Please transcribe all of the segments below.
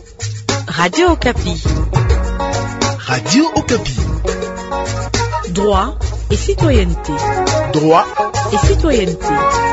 Radio Okapi. Radio Okapi. Droit et citoyenneté. Droit et citoyenneté.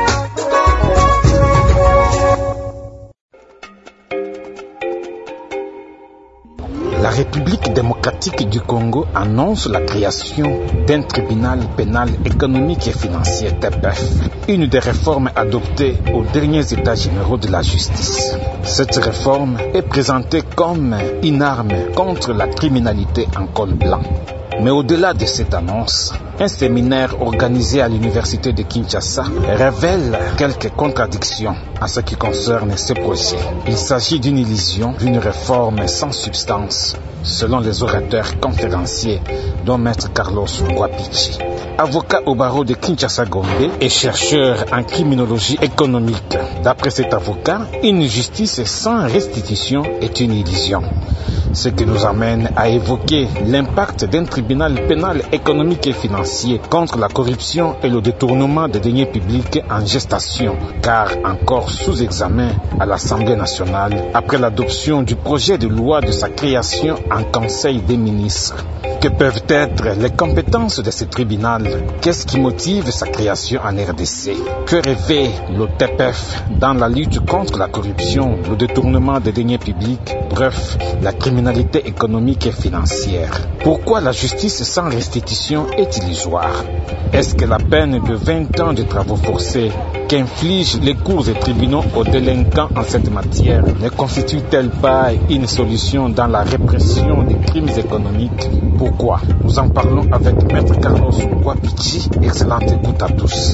La République démocratique du Congo annonce la création d'un tribunal pénal économique et financier TPF, une des réformes adoptées aux derniers états généraux de la justice. Cette réforme est présentée comme une arme contre la criminalité en col blanc. Mais au-delà de cette annonce, un séminaire organisé à l'université de Kinshasa révèle quelques contradictions en ce qui concerne ce projet. Il s'agit d'une illusion, d'une réforme sans substance, selon les orateurs conférenciers, dont Maître Carlos Ngwapichi. Avocat au barreau de Kinshasa-Gombe et chercheur en criminologie économique. D'après cet avocat, une justice sans restitution est une illusion. Ce qui nous amène à évoquer l'impact d'un tribunal pénal économique et financier contre la corruption et le détournement des deniers publics en gestation, car encore sous examen à l'Assemblée nationale après l'adoption du projet de loi de sa création en Conseil des ministres. Que peuvent être les compétences de ce tribunal? Qu'est-ce qui motive sa création en RDC? Que revêt le TPF dans la lutte contre la corruption, le détournement des deniers publics, bref, la criminalité économique et financière? Pourquoi la justice sans restitution est illusoire? Est-ce que la peine de 20 ans de travaux forcés qu'infligent les cours et tribunaux aux délinquants en cette matière ne constitue-t-elle pas une solution dans la répression des crimes économiques? Pourquoi? Nous en parlons avec Maître Carlos Ngwapichi. Excellente écoute à tous.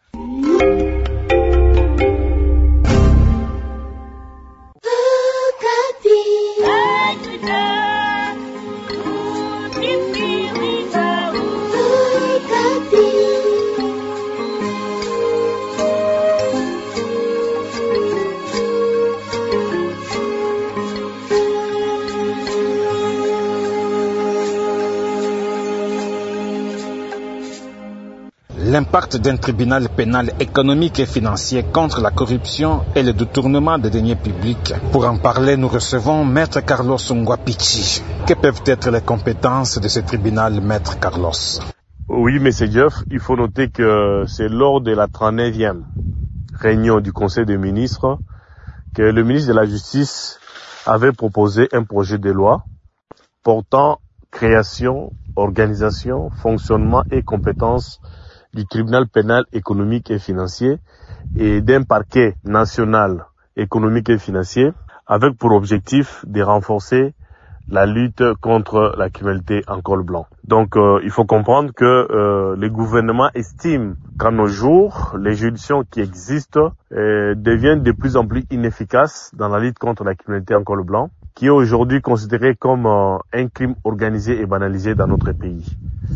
L'impact d'un tribunal pénal économique et financier contre la corruption et le détournement des deniers publics. Pour en parler, nous recevons Maître Carlos Ngwapichi. Que peuvent être les compétences de ce tribunal, Maître Carlos? Oui, M. Jeff, il faut noter que c'est lors de la 39e réunion du Conseil des ministres que le ministre de la Justice avait proposé un projet de loi portant création, organisation, fonctionnement et compétences du tribunal pénal économique et financier et d'un parquet national économique et financier avec pour objectif de renforcer la lutte contre la criminalité en col blanc. Donc il faut comprendre que les gouvernements estiment qu'à nos jours, les juridictions qui existent deviennent de plus en plus inefficaces dans la lutte contre la criminalité en col blanc, qui est aujourd'hui considérée comme un crime organisé et banalisé dans notre pays.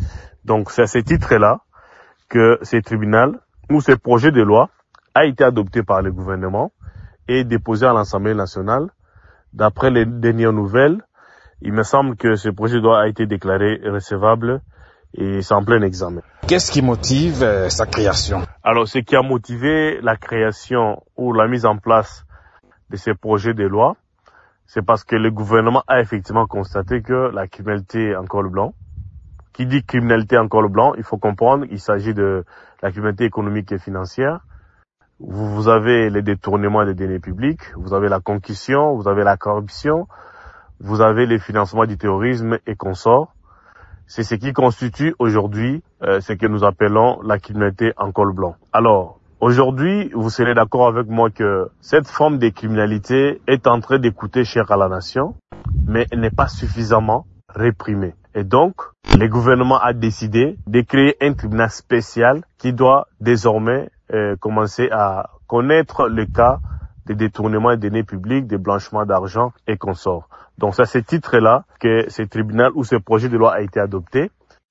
Donc c'est à ce titre-là que ce tribunal ou ce projet de loi a été adopté par le gouvernement et déposé à l'Assemblée nationale. D'après les dernières nouvelles, il me semble que ce projet de loi a été déclaré recevable et c'est en plein examen. Qu'est-ce qui motive sa création? Alors, ce qui a motivé la création ou la mise en place de ce projet de loi, c'est parce que le gouvernement a effectivement constaté que la criminalité en col blanc, qui dit criminalité en col blanc, il faut comprendre, il s'agit de la criminalité économique et financière. Vous avez les détournements des deniers publics, vous avez la concussion, vous avez la corruption, vous avez les financements du terrorisme et consorts. C'est ce qui constitue aujourd'hui ce que nous appelons la criminalité en col blanc. Alors, aujourd'hui, vous serez d'accord avec moi que cette forme de criminalité est en train de coûter cher à la nation, mais elle n'est pas suffisamment réprimée. Et donc, le gouvernement a décidé de créer un tribunal spécial qui doit désormais commencer à connaître le cas des détournements des deniers publics, des blanchiments d'argent et consorts. Donc c'est à ce titre-là que ce tribunal ou ce projet de loi a été adopté.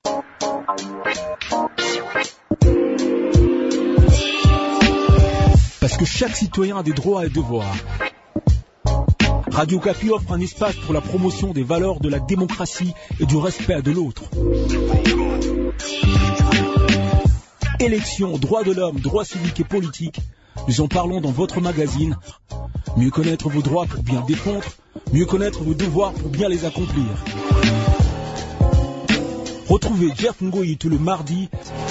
Parce que chaque citoyen a des droits et devoirs. Radio Okapi offre un espace pour la promotion des valeurs de la démocratie et du respect de l'autre. Élections, droits de l'homme, droits civiques et politiques, nous en parlons dans votre magazine. Mieux connaître vos droits pour bien défendre, Mieux connaître vos devoirs pour bien les accomplir. Retrouvez Jeff Ngoyi tous le mardi.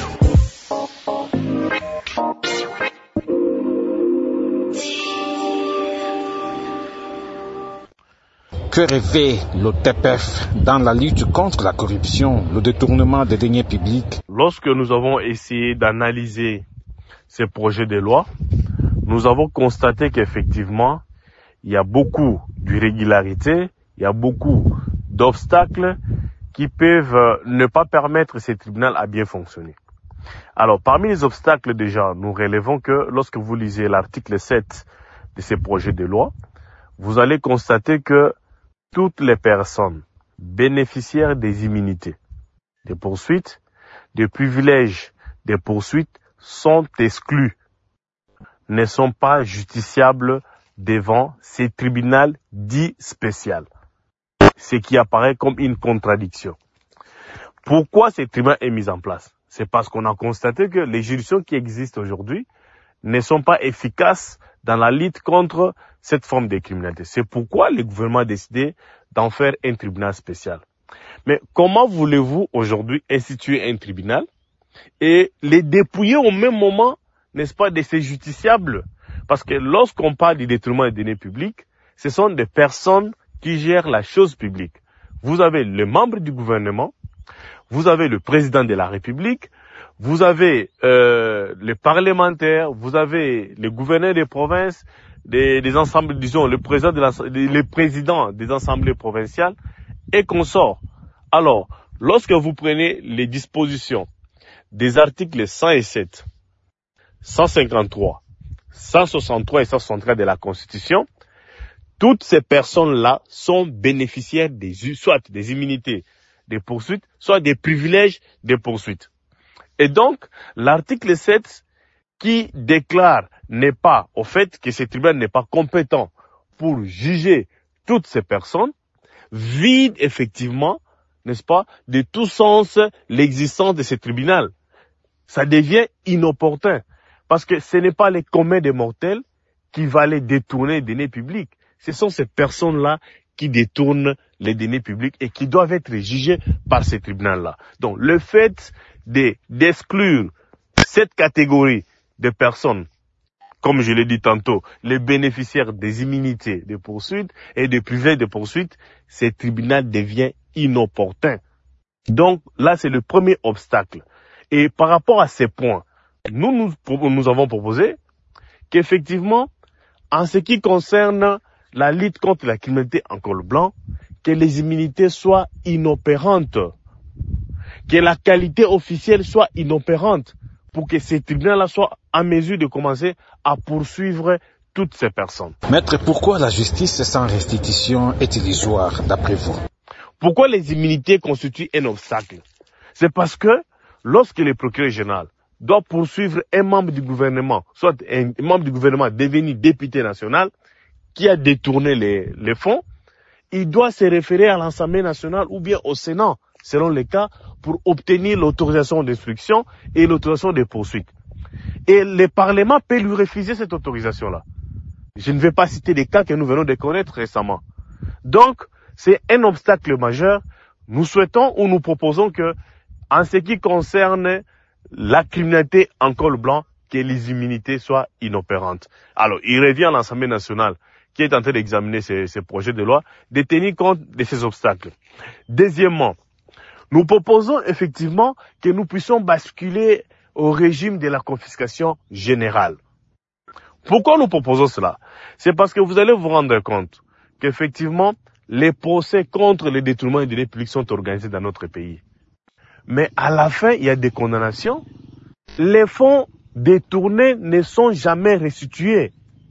Que rêvait l'OTPF dans la lutte contre la corruption, le détournement des deniers publics? Lorsque nous avons essayé d'analyser ces projets de loi, nous avons constaté qu'effectivement, il y a beaucoup d'irrégularités, il y a beaucoup d'obstacles qui peuvent ne pas permettre ces tribunaux à bien fonctionner. Alors, parmi les obstacles déjà, nous relevons que lorsque vous lisez l'article 7 de ces projets de loi, vous allez constater que toutes les personnes bénéficiaires des immunités, des poursuites, des privilèges, des poursuites sont exclues, ne sont pas justiciables devant ces tribunaux dits spéciaux, ce qui apparaît comme une contradiction. Pourquoi ce tribunal est mis en place? C'est parce qu'on a constaté que les juridictions qui existent aujourd'hui ne sont pas efficaces dans la lutte contre cette forme de criminalité. C'est pourquoi le gouvernement a décidé d'en faire un tribunal spécial. Mais comment voulez-vous aujourd'hui instituer un tribunal et les dépouiller au même moment, n'est-ce pas, de ces justiciables? Parce que lorsqu'on parle du détournement des deniers publics, ce sont des personnes qui gèrent la chose publique. Vous avez les membres du gouvernement, vous avez le président de la République, vous avez les parlementaires, vous avez les gouverneurs des provinces, des ensembles, disons, les présidents des assemblées provinciales et consorts. Alors, lorsque vous prenez les dispositions des articles 107, 153, 163 et 163 de la Constitution, toutes ces personnes-là sont bénéficiaires soit des immunités des poursuites, soit des privilèges des poursuites. Et donc, l'article 7 qui déclare n'est pas, au fait que ce tribunal n'est pas compétent pour juger toutes ces personnes, vide effectivement, n'est-ce pas, de tout sens l'existence de ce tribunal. Ça devient inopportun, parce que ce n'est pas les communs des mortels qui vont aller détourner les deniers publics. Ce sont ces personnes-là qui détournent les deniers publics et qui doivent être jugées par ces tribunaux-là. Donc, le fait d'exclure cette catégorie de personnes, comme je l'ai dit tantôt, les bénéficiaires des immunités de poursuite et des privilèges de poursuite, ce tribunal devient inopportun. Donc, là, c'est le premier obstacle. Et par rapport à ces points, nous avons proposé qu'effectivement, en ce qui concerne la lutte contre la criminalité en col blanc, que les immunités soient inopérantes, que la qualité officielle soit inopérante pour que ces tribunaux-là soient en mesure de commencer à poursuivre toutes ces personnes. Maître, pourquoi la justice sans restitution est illusoire d'après vous? Pourquoi les immunités constituent un obstacle? C'est parce que lorsque le procureur général doit poursuivre un membre du gouvernement, soit un membre du gouvernement devenu député national, qui a détourné les fonds, il doit se référer à l'Assemblée nationale ou bien au Sénat, selon les cas, pour obtenir l'autorisation d'instruction et l'autorisation de poursuite. Et le Parlement peut lui refuser cette autorisation-là. Je ne vais pas citer des cas que nous venons de connaître récemment. Donc, c'est un obstacle majeur. Nous souhaitons ou nous proposons que, en ce qui concerne la criminalité en col blanc, que les immunités soient inopérantes. Alors, il revient à l'Assemblée nationale, qui est en train d'examiner ces projets de loi, de tenir compte de ces obstacles. Deuxièmement, nous proposons effectivement que nous puissions basculer au régime de la confiscation générale. Pourquoi nous proposons cela? C'est parce que vous allez vous rendre compte qu'effectivement, les procès contre les détournements des deniers publics sont organisés dans notre pays. Mais à la fin, il y a des condamnations. Les fonds détournés ne sont jamais restitués.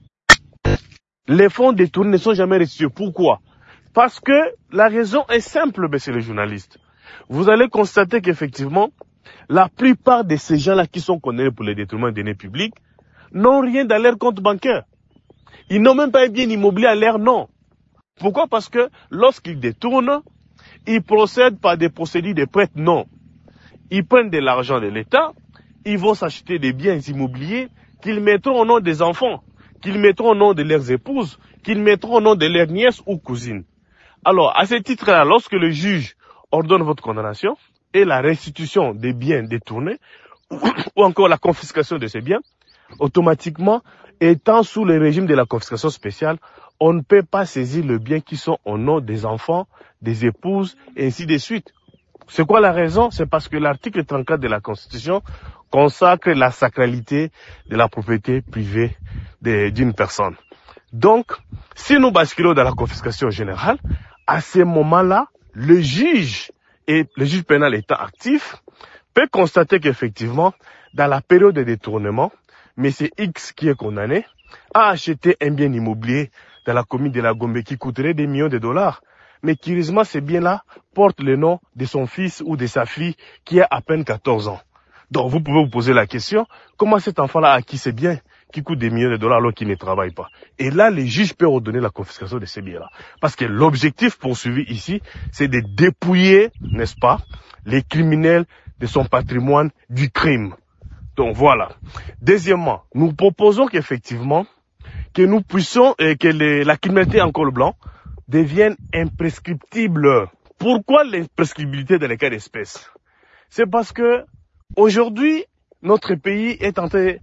Les fonds détournés ne sont jamais restitués. Pourquoi? Parce que la raison est simple, messieurs les journalistes. Vous allez constater qu'effectivement, la plupart de ces gens-là qui sont condamnés pour les détournements des deniers publics n'ont rien dans leur compte bancaire. Ils n'ont même pas un bien immobilier à leur nom. Pourquoi? Parce que lorsqu'ils détournent, ils procèdent par des procédures de prête non. Ils prennent de l'argent de l'État, ils vont s'acheter des biens immobiliers qu'ils mettront au nom des enfants, qu'ils mettront au nom de leurs épouses, qu'ils mettront au nom de leur nièce ou cousine. Alors, à ce titre-là, lorsque le juge ordonne votre condamnation et la restitution des biens détournés, ou encore la confiscation de ces biens, automatiquement, étant sous le régime de la confiscation spéciale, on ne peut pas saisir les biens qui sont au nom des enfants, des épouses, et ainsi de suite. C'est quoi la raison? C'est parce que l'article 34 de la Constitution consacre la sacralité de la propriété privée d'une personne. Donc, si nous basculons dans la confiscation générale, à ce moment-là, le juge pénal étant actif, peut constater qu'effectivement, dans la période de détournement, M. X qui est condamné a acheté un bien immobilier dans la commune de la Gombe qui coûterait des millions de dollars. Mais curieusement, ce bien-là porte le nom de son fils ou de sa fille qui a à peine 14 ans. Donc vous pouvez vous poser la question, comment cet enfant-là a acquis ces biens qui coûtent des millions de dollars alors qu'il ne travaille pas? Et là, les juges peuvent ordonner la confiscation de ces biens-là. Parce que l'objectif poursuivi ici, c'est de dépouiller, n'est-ce pas, les criminels de son patrimoine du crime. Donc voilà. Deuxièmement, nous proposons qu'effectivement, que nous puissions, la criminalité en col blanc devienne imprescriptible. Pourquoi l'imprescriptibilité dans les cas d'espèce? C'est parce que aujourd'hui, notre pays est en train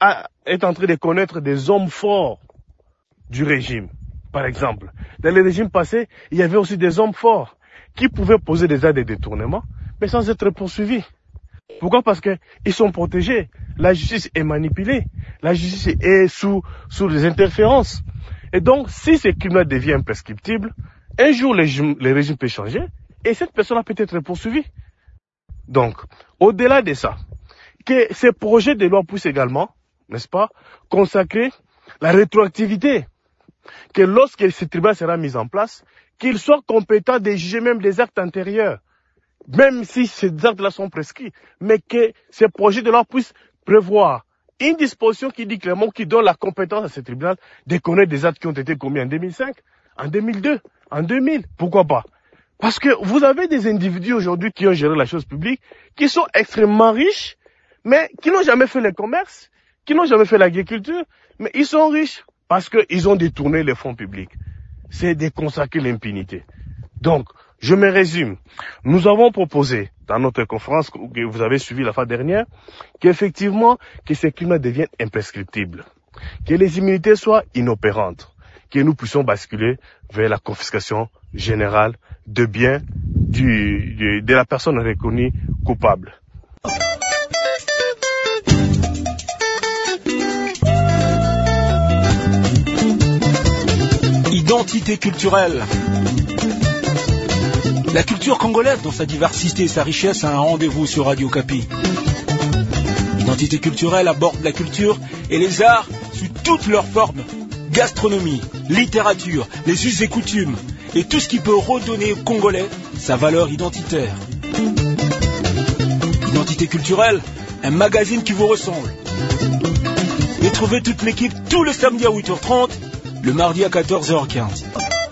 de connaître des hommes forts du régime. Par exemple, dans les régimes passés, il y avait aussi des hommes forts qui pouvaient poser des actes de détournement, mais sans être poursuivis. Pourquoi? Parce qu'ils sont protégés. La justice est manipulée. La justice est sous les interférences. Et donc, si ce crime-là devient imprescriptible, un jour, le régime peut changer et cette personne-là peut être poursuivie. Donc, au-delà de ça, que ces projets de loi puissent également, n'est-ce pas, consacrer la rétroactivité. Que lorsque ce tribunal sera mis en place, qu'il soit compétent de juger même des actes antérieurs, même si ces actes-là sont prescrits, mais que ces projets de loi puissent prévoir une disposition qui dit clairement, qui donne la compétence à ce tribunal de connaître des actes qui ont été commis en 2005, en 2002, en 2000. Pourquoi pas? Parce que vous avez des individus aujourd'hui qui ont géré la chose publique, qui sont extrêmement riches, mais qui n'ont jamais fait le commerce, qui n'ont jamais fait l'agriculture, mais ils sont riches parce qu'ils ont détourné les fonds publics. C'est de consacrer l'impunité. Donc, je me résume. Nous avons proposé, dans notre conférence que vous avez suivie la fois dernière, qu'effectivement, que ces crimes deviennent imprescriptibles, que les immunités soient inopérantes, que nous puissions basculer vers la confiscation générale de biens de la personne reconnue coupable. Identité culturelle. La culture congolaise, dans sa diversité et sa richesse, a un rendez-vous sur Radio Okapi. Identité culturelle aborde la culture et les arts sous toutes leurs formes. Gastronomie, littérature, les us et coutumes, et tout ce qui peut redonner aux Congolais sa valeur identitaire. Identité culturelle, un magazine qui vous ressemble. Retrouvez toute l'équipe tout le samedi à 8h30, le mardi à 14h15.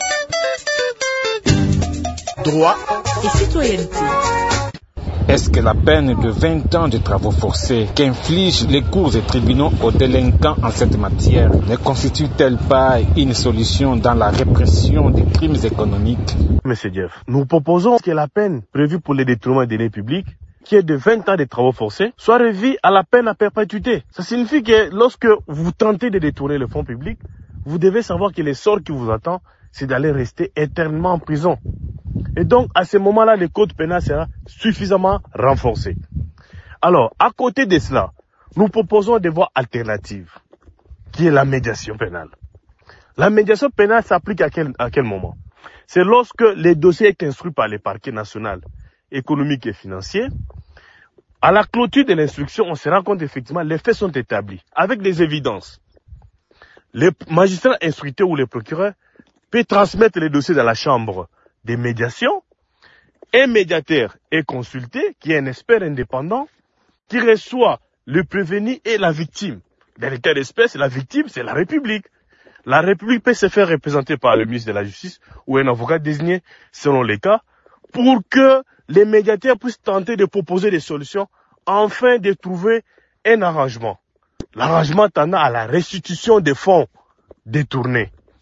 Droit et citoyenneté. Est-ce que la peine de 20 ans de travaux forcés qu'infligent les cours et tribunaux aux délinquants en cette matière ne constitue-t-elle pas une solution dans la répression des crimes économiques? Monsieur Jeff, nous proposons que la peine prévue pour les détournements des deniers publics, qui est de 20 ans de travaux forcés, soit revue à la peine à perpétuité. Ça signifie que lorsque vous tentez de détourner le fonds public, vous devez savoir que le sort qui vous attend, c'est d'aller rester éternellement en prison. Et donc, à ce moment-là, le code pénal sera suffisamment renforcé. Alors, à côté de cela, nous proposons des voies alternatives, qui est la médiation pénale. La médiation pénale s'applique à quel moment? C'est lorsque les dossiers sont instruits par les parquets nationaux, économiques et financiers. À la clôture de l'instruction, on se rend compte effectivement les faits sont établis, avec des évidences. Les magistrats instructeurs ou les procureurs peuvent transmettre les dossiers dans la chambre des médiations. Un médiateur est consulté, qui est un expert indépendant, qui reçoit le prévenu et la victime. Dans les cas d'espèce, la victime, c'est la République. La République peut se faire représenter par le ministre de la Justice ou un avocat désigné selon les cas, pour que les médiateurs puissent tenter de proposer des solutions afin de trouver un arrangement. L'arrangement tendant à la restitution des fonds détournés.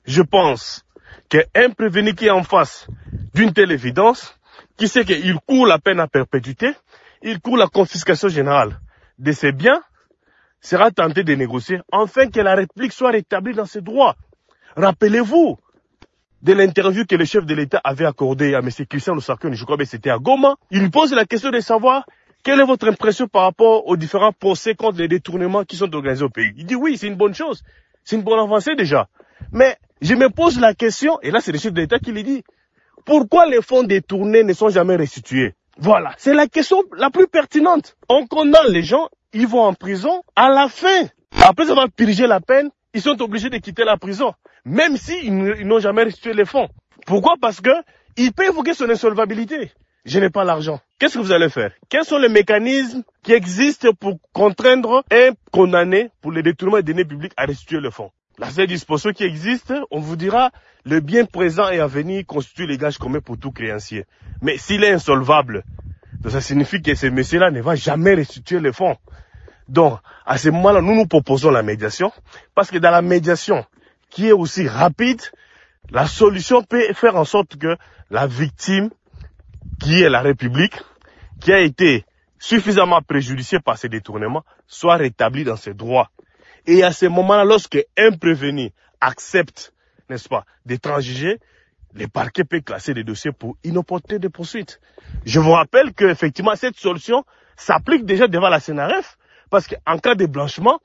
Je pense qu'un prévenu qui est en face d'une telle évidence, qui sait qu'il court la peine à perpétuité, il court la confiscation générale de ses biens, sera tenté de négocier afin que la République soit rétablie dans ses droits. Rappelez-vous de l'interview que le chef de l'État avait accordée à M. Christian Lusakun, je crois que c'était à Goma. Il lui pose la question de savoir quelle est votre impression par rapport aux différents procès contre les détournements qui sont organisés au pays. Il dit oui, c'est une bonne chose, c'est une bonne avancée déjà. Mais je me pose la question, et là c'est le chef de l'État qui le dit, pourquoi les fonds détournés ne sont jamais restitués? Voilà, c'est la question la plus pertinente. On condamne les gens, ils vont en prison, à la fin, après avoir purgé la peine, ils sont obligés de quitter la prison, même s'ils n'ont jamais restitué les fonds. Pourquoi? Parce que il peut évoquer son insolvabilité. Je n'ai pas l'argent. Qu'est-ce que vous allez faire? Quels sont les mécanismes qui existent pour contraindre un condamné pour les détournements des deniers publics à restituer le fonds? La seule disposition qui existe, on vous dira, le bien présent et à venir constitue les gages communs pour tout créancier. Mais s'il est insolvable, ça signifie que ce monsieur-là ne va jamais restituer les fonds. Donc, à ce moment-là, nous proposons la médiation, parce que dans la médiation, qui est aussi rapide, la solution peut faire en sorte que la victime, qui est la République, qui a été suffisamment préjudiciée par ces détournements, soit rétablie dans ses droits. Et à ce moment-là, lorsque un prévenu accepte, n'est-ce pas, de transiger, les parquets peuvent classer des dossiers pour inopportunité de poursuite. Je vous rappelle qu'effectivement, cette solution s'applique déjà devant la CNRF, parce qu'en cas de blanchiment,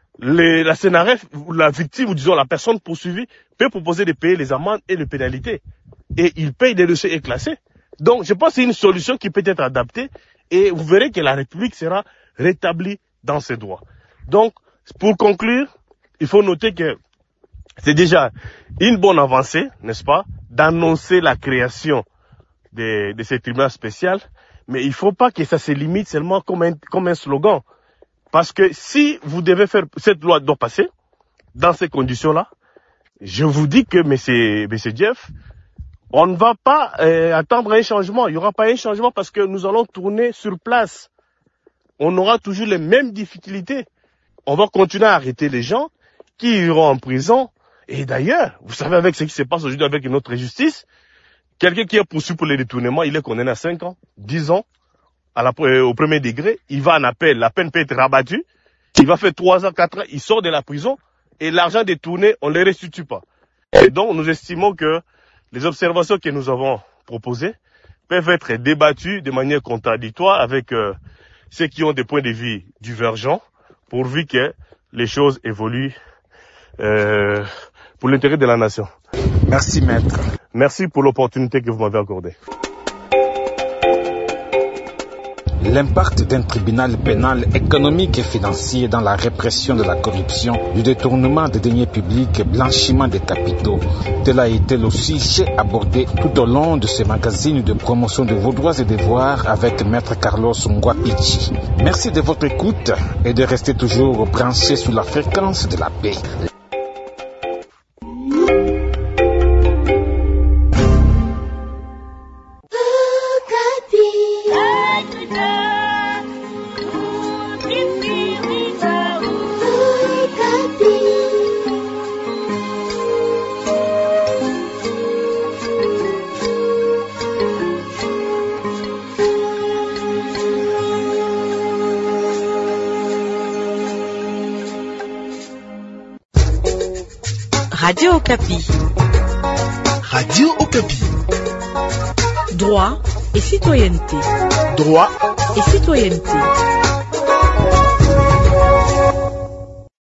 la CNRF, la victime, ou disons la personne poursuivie, peut proposer de payer les amendes et les pénalités. Et il paye des dossiers classés. Donc, je pense que c'est une solution qui peut être adaptée, et vous verrez que la République sera rétablie dans ses droits. Donc, pour conclure, il faut noter que c'est déjà une bonne avancée, n'est-ce pas, d'annoncer la création de ces tribunaux spéciaux, mais il ne faut pas que ça se limite seulement comme un slogan. Parce que si vous devez faire, cette loi doit passer, dans ces conditions-là, je vous dis que, monsieur Jeff, on ne va pas attendre un changement. Il n'y aura pas un changement parce que nous allons tourner sur place. On aura toujours les mêmes difficultés. On va continuer à arrêter les gens qui iront en prison. Et d'ailleurs, vous savez avec ce qui se passe aujourd'hui avec notre justice, quelqu'un qui est poursuivi pour les détournements, il est condamné à 5 ans, 10 ans, au premier degré. Il va en appel, la peine peut être rabattue. Il va faire 3 ans, 4 ans, il sort de la prison. Et l'argent détourné, on ne le restitue pas. Et donc, nous estimons que les observations que nous avons proposées peuvent être débattues de manière contradictoire avec ceux qui ont des points de vue divergents, pourvu que les choses évoluent pour l'intérêt de la nation. Merci, maître. Merci pour l'opportunité que vous m'avez accordée. L'impact d'un tribunal pénal économique et financier dans la répression de la corruption, du détournement des deniers publics et blanchiment des capitaux. Tel a été le sujet abordé tout au long de ce magazine de promotion de vos droits et devoirs avec Maître Carlos Ngwapichi. Merci de votre écoute et de rester toujours branché sur la fréquence de la paix. Radio Okapi. Radio Okapi. Droit et citoyenneté. Droit et citoyenneté.